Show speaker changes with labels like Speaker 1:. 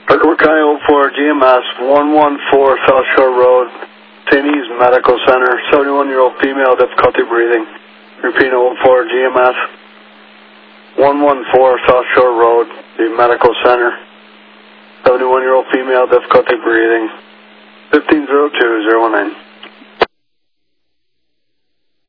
Speaker 1: Parker County 04 GMS 114 South Shore Road, St. E's Medical Center, 71-year-old female, difficulty breathing. Repeat 04 GMS 114 South Shore Road, the Medical Center, 71-year-old female, difficulty breathing. 1502-019.